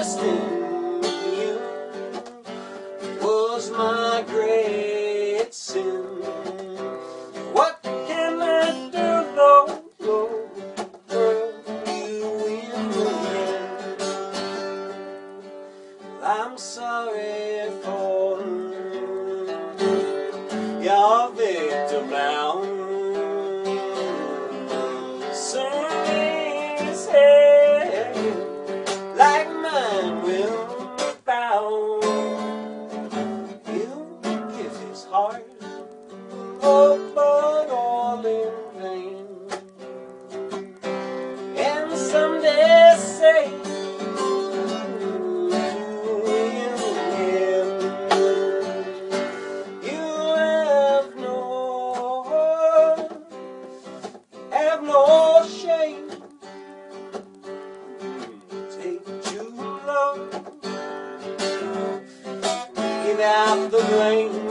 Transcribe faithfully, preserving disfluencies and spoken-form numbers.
trusting you was my great sin. What can I do, Lord, Lord, Lord, you in the end? I'm sorry for your victim now. His head like mine will bow. He'll give his heart, oh, but all in vain. And someday say you have no, have no shame. Give out the blame.